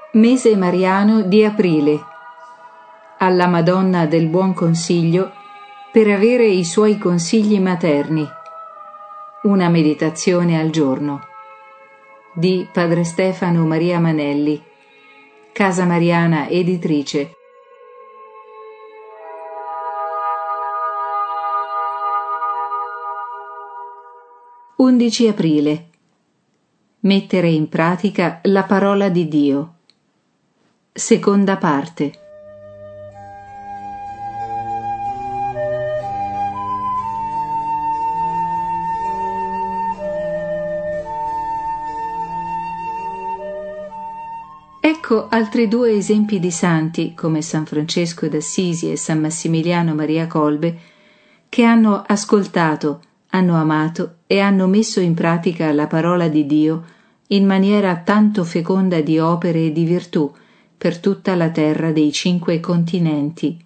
Mese mariano di aprile. Alla Madonna del Buon Consiglio per avere i suoi consigli materni. Una meditazione al giorno. Di Padre Stefano Maria Manelli, Casa Mariana Editrice. (11 aprile). Mettere in pratica la parola di Dio. Seconda parte. Ecco altri due esempi di santi, come San Francesco d'Assisi e San Massimiliano Maria Colbe, che hanno ascoltato, hanno amato e hanno messo in pratica la parola di Dio in maniera tanto feconda di opere e di virtù per tutta la terra dei 5 continenti.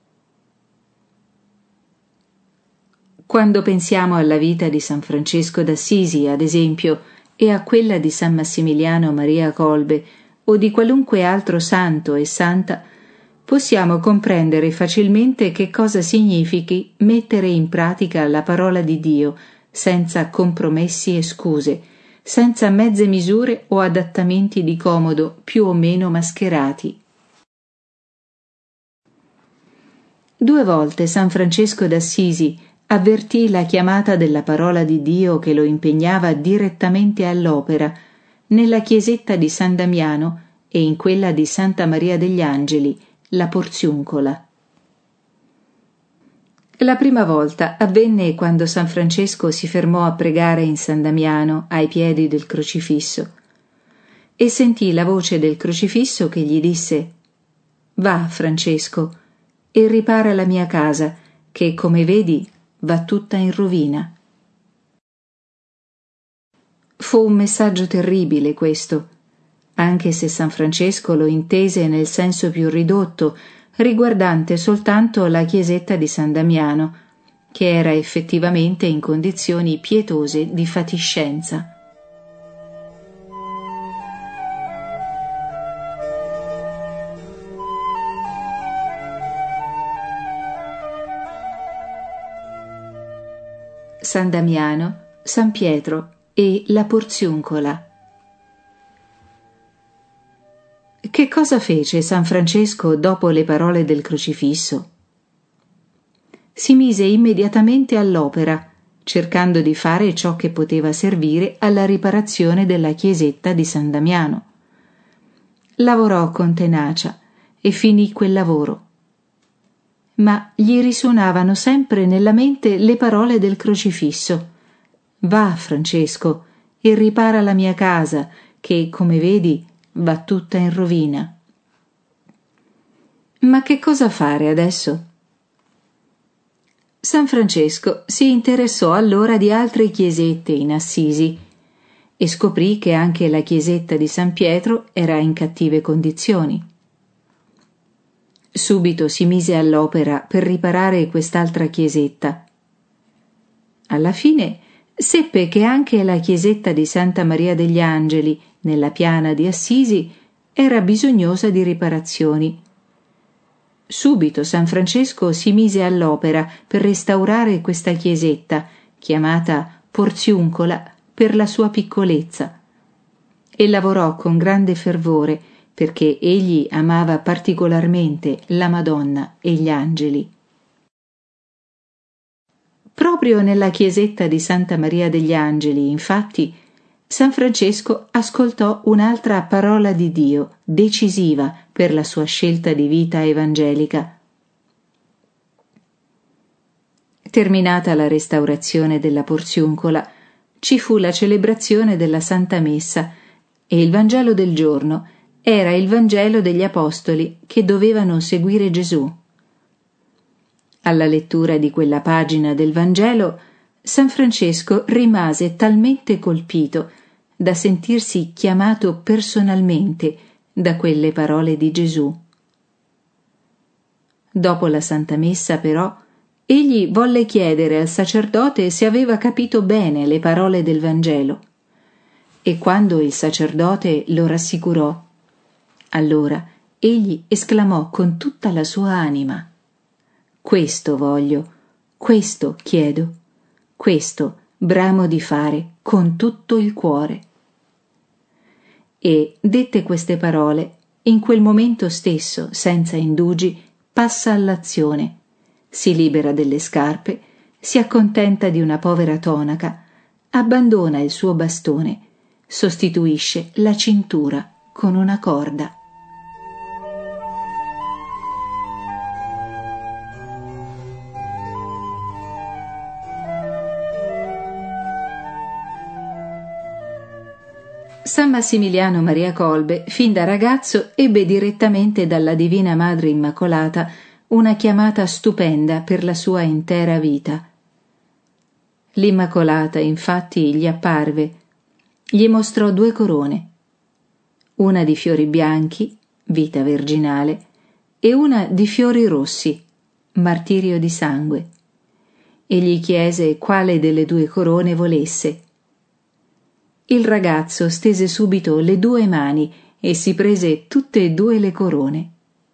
Quando pensiamo alla vita di San Francesco d'Assisi, ad esempio, e a quella di San Massimiliano Maria Colbe o di qualunque altro santo e santa, possiamo comprendere facilmente che cosa significhi mettere in pratica la parola di Dio senza compromessi e scuse, senza mezze misure o adattamenti di comodo più o meno mascherati. 2 volte San Francesco d'Assisi avvertì la chiamata della parola di Dio che lo impegnava direttamente all'opera, nella chiesetta di San Damiano e in quella di Santa Maria degli Angeli, la Porziuncola. La prima volta avvenne quando San Francesco si fermò a pregare in San Damiano ai piedi del crocifisso e sentì la voce del crocifisso che gli disse: «Va, Francesco, e ripara la mia casa, che, come vedi, va tutta in rovina». Fu un messaggio terribile questo, anche se San Francesco lo intese nel senso più ridotto, riguardante soltanto la chiesetta di San Damiano, che era effettivamente in condizioni pietose di fatiscenza. San Damiano, San Pietro e la Porziuncola. Che cosa fece San Francesco dopo le parole del crocifisso? Si mise immediatamente all'opera, cercando di fare ciò che poteva servire alla riparazione della chiesetta di San Damiano. Lavorò con tenacia e finì quel lavoro. Ma gli risuonavano sempre nella mente le parole del crocifisso: «Va, Francesco, e ripara la mia casa, che, come vedi, va tutta in rovina». Ma che cosa fare adesso? San Francesco si interessò allora di altre chiesette in Assisi e scoprì che anche la chiesetta di San Pietro era in cattive condizioni. Subito si mise all'opera per riparare quest'altra chiesetta. Alla fine seppe che anche la chiesetta di Santa Maria degli Angeli, nella piana di Assisi, era bisognosa di riparazioni. Subito San Francesco si mise all'opera per restaurare questa chiesetta, chiamata Porziuncola per la sua piccolezza, e lavorò con grande fervore perché egli amava particolarmente la Madonna e gli angeli. Proprio nella chiesetta di Santa Maria degli Angeli, infatti, San Francesco ascoltò un'altra parola di Dio, decisiva per la sua scelta di vita evangelica. Terminata la restaurazione della Porziuncola, ci fu la celebrazione della Santa Messa e il Vangelo del giorno era il Vangelo degli Apostoli che dovevano seguire Gesù. Alla lettura di quella pagina del Vangelo, San Francesco rimase talmente colpito da sentirsi chiamato personalmente da quelle parole di Gesù. Dopo la Santa Messa, però, egli volle chiedere al sacerdote se aveva capito bene le parole del Vangelo, e quando il sacerdote lo rassicurò: Allora egli esclamò con tutta la sua anima: «Questo voglio, questo chiedo, questo bramo di fare con tutto il cuore». E, dette queste parole, in quel momento stesso, senza indugi, passa all'azione, si libera delle scarpe, si accontenta di una povera tonaca, abbandona il suo bastone, sostituisce la cintura con una corda. San Massimiliano Maria Kolbe, fin da ragazzo, ebbe direttamente dalla Divina Madre Immacolata una chiamata stupenda per la sua intera vita. L'Immacolata, infatti, gli apparve, gli mostrò 2 corone, una di fiori bianchi, vita virginale, e una di fiori rossi, martirio di sangue, e gli chiese quale delle 2 corone volesse. Il ragazzo stese subito le 2 mani e si prese tutte e 2 le corone.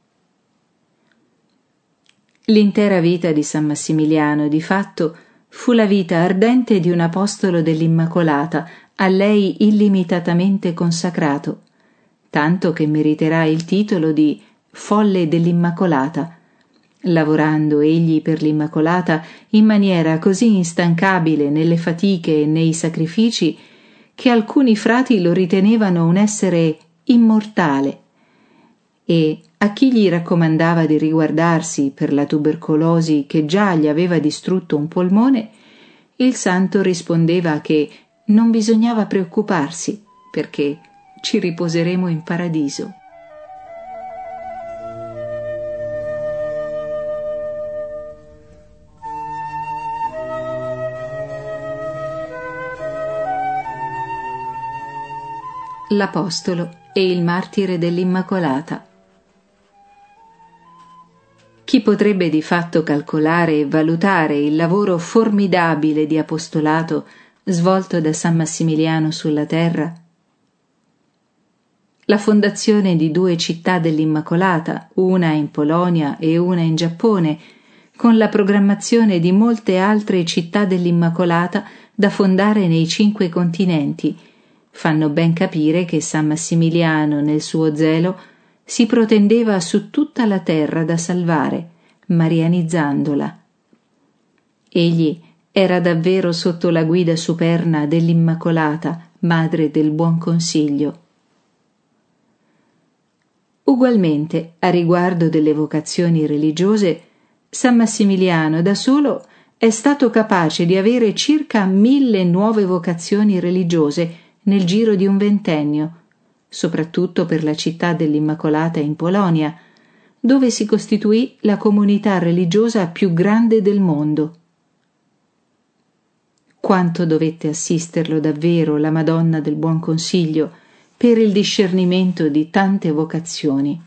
L'intera vita di San Massimiliano, di fatto, fu la vita ardente di un apostolo dell'Immacolata, a lei illimitatamente consacrato, tanto che meriterà il titolo di folle dell'Immacolata, lavorando egli per l'Immacolata in maniera così instancabile nelle fatiche e nei sacrifici che alcuni frati lo ritenevano un essere immortale, e a chi gli raccomandava di riguardarsi per la tubercolosi che già gli aveva distrutto un polmone, il santo rispondeva che non bisognava preoccuparsi, perché ci riposeremo in paradiso. L'Apostolo e il martire dell'Immacolata. Chi potrebbe di fatto calcolare e valutare il lavoro formidabile di apostolato svolto da San Massimiliano sulla terra? La fondazione di 2 città dell'Immacolata, una in Polonia e una in Giappone, con la programmazione di molte altre città dell'Immacolata da fondare nei 5 continenti, fanno ben capire che San Massimiliano, nel suo zelo, si protendeva su tutta la terra da salvare, marianizzandola. Egli era davvero sotto la guida superna dell'Immacolata, madre del Buon Consiglio. Ugualmente, a riguardo delle vocazioni religiose, San Massimiliano da solo è stato capace di avere circa 1000 nuove vocazioni religiose nel giro di un 20ennio, soprattutto per la città dell'Immacolata in Polonia, dove si costituì la comunità religiosa più grande del mondo. Quanto dovette assisterlo davvero la Madonna del Buon Consiglio per il discernimento di tante vocazioni.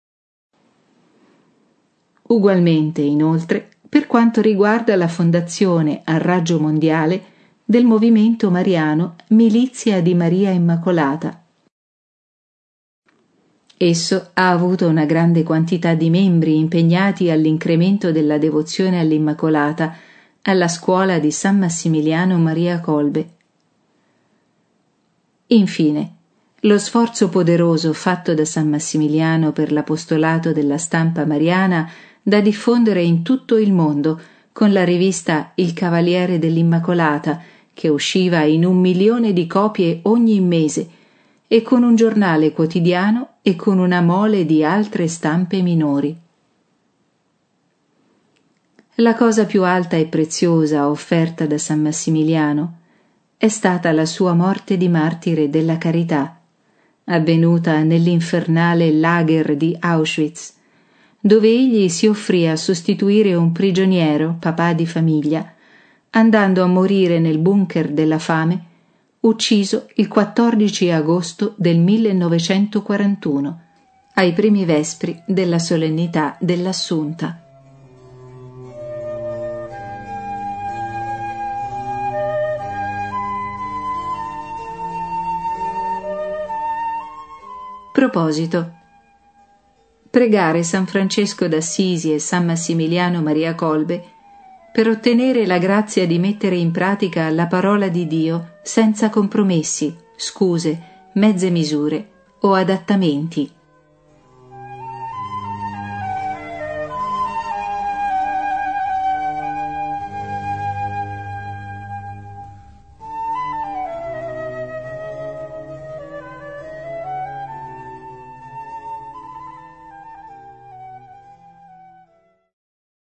Ugualmente, inoltre, per quanto riguarda la fondazione a raggio mondiale del movimento mariano Milizia di Maria Immacolata. Esso ha avuto una grande quantità di membri impegnati all'incremento della devozione all'Immacolata alla scuola di San Massimiliano Maria Kolbe. Infine, lo sforzo poderoso fatto da San Massimiliano per l'apostolato della stampa mariana da diffondere in tutto il mondo con la rivista Il Cavaliere dell'Immacolata, che usciva in 1 milione di copie ogni mese, e con un giornale quotidiano e con una mole di altre stampe minori. La cosa più alta e preziosa offerta da San Massimiliano è stata la sua morte di martire della carità, avvenuta nell'infernale lager di Auschwitz, dove egli si offrì a sostituire un prigioniero, papà di famiglia, andando a morire nel bunker della fame, ucciso il 14 agosto del 1941, ai primi vespri della solennità dell'Assunta. Proposito: pregare San Francesco d'Assisi e San Massimiliano Maria Colbe per ottenere la grazia di mettere in pratica la parola di Dio senza compromessi, scuse, mezze misure o adattamenti.